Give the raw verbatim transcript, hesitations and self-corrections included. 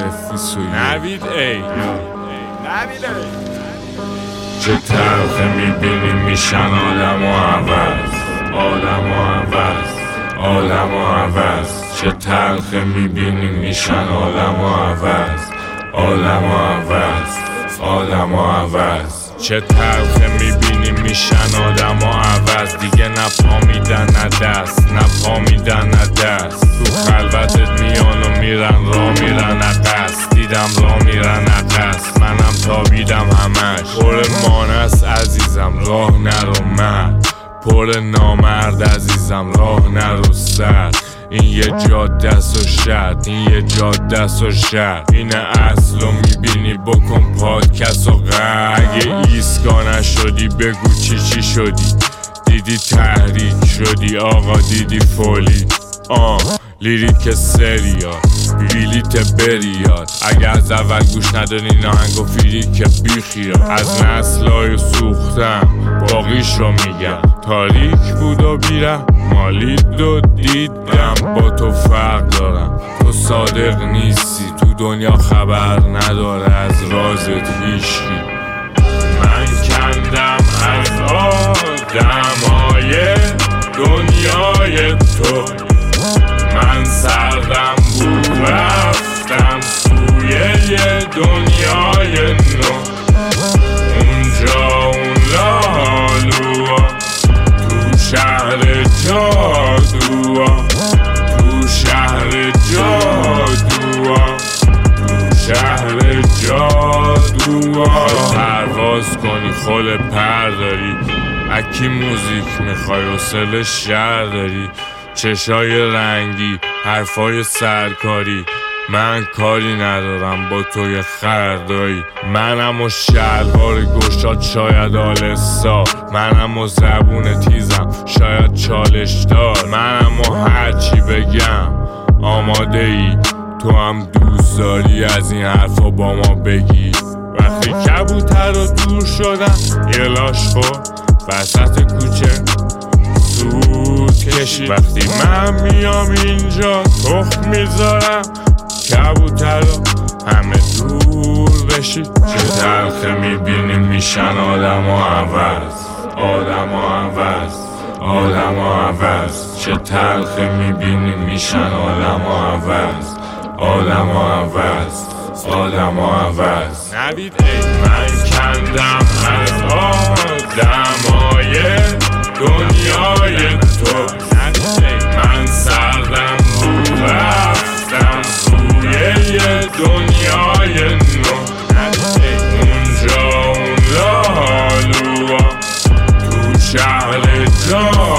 مفیس و نوید ای نوید ای چه تلخه میبینی میشن آدم و عوض، آدم و عوض، آدم و عوض. چه تلخه میبینی میشن آدم و عوض، آدم و عوض، آدم و عوض. چه تلخه میبینی میشن آدم و عوض. دیگه نه پا میدن نه دست، نه پا میدن نه دست. تو خلوتت میان و میرن را میرن عقص. دیدم را میرن عقص، منم تابیدم همش. پر مانست عزیزم راه نرو مرد، پر نامرد عزیزم راه نرو سر. این یه جاده است و شرط، این یه جاده است و شرط. اینه اصلو میبینی بکن پادکست و غر. اگه ایسکا نشدی بگو چی چی شدی. دیدی تحریک شدی آقا، دیدی فولی آه لیریک سریال بیلیت بریاد. اگه از اول گوش نداری ناهنگ و فیری که بیخیال. از نسلای سوختم باقیش رو میگم. تاریک بود و بیرم مالی دو دیدم. با تو فرق دارم، تو صادق نیستی. تو دنیا خبر نداره از رازت هیچکی. من کندم از آدمای دنیای تو. من سردم بود رفتم سوی یه دنیای نو. اونجا اون لالوها تو شهر جادوها، تو شهر جادوها، تو شهر جادوها. پرواز کنی خل پر داری، اکی موزیک میخوای و سل شهر داری. چشای رنگی حرفای سرکاری. من کاری ندارم با توی خردایی. منم و شلوار گشاد شاید آلسا. منم و زبون تیزم شاید چالش دار. منم و هرچی بگم آماده ای. تو هم دوست داری از این حرفا با ما بگی. وقتی کبوتر رو دور شدم یه لاش خورد وسط کوچه سود کشید. وقتی من میام اینجا تخم میذارم کبوتر رو همه دور بشید. چه تلخه میبینی میشن آدم و عوض، آدم و عوض، آدم و عوض. چه تلخه میبینی میشن آدم و عوض، آدم و عوض، آدم و عوض. نوید ای من کندم از آدمای دنیای تو. من سردم رو رفتم سوی یه دنیای نو. اونجا اون لالوها تو شهر جا